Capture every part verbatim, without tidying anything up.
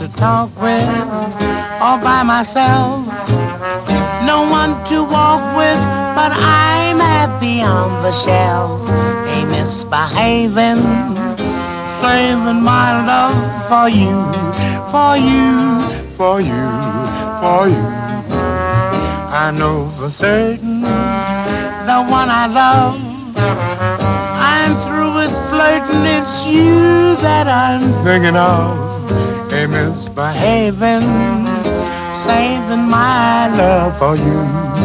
to talk with, all by myself. No one to walk with, but I'm happy on the shelf. Ain't misbehaving, saving my love for you, for you, for you, for you. I know for certain the one I love. I'm through with flirting, it's you that I'm thinking of. Ain't misbehaving, saving my love for you.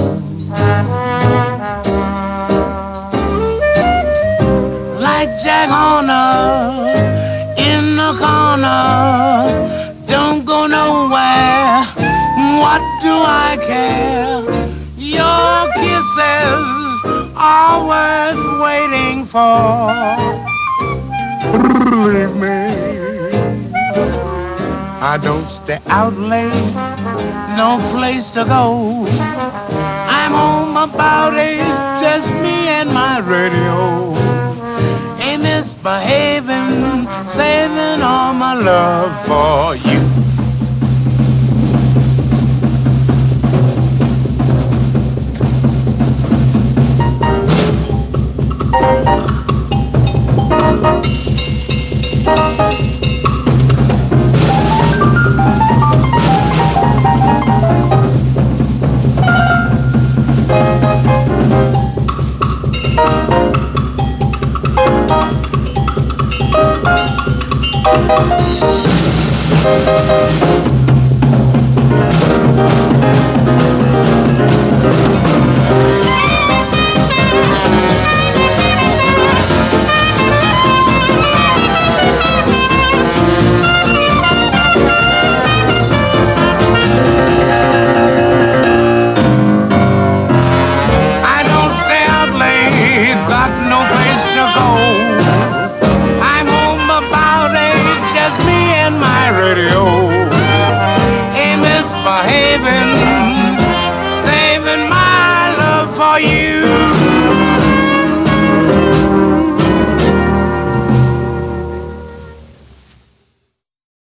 Like Jack Horner in the corner, don't go nowhere, what do I care? Your kisses are worth waiting for. Believe me, I don't stay out late, no place to go. I'm home about eight, just me and my radio. Ain't misbehaving, saving all my love for you.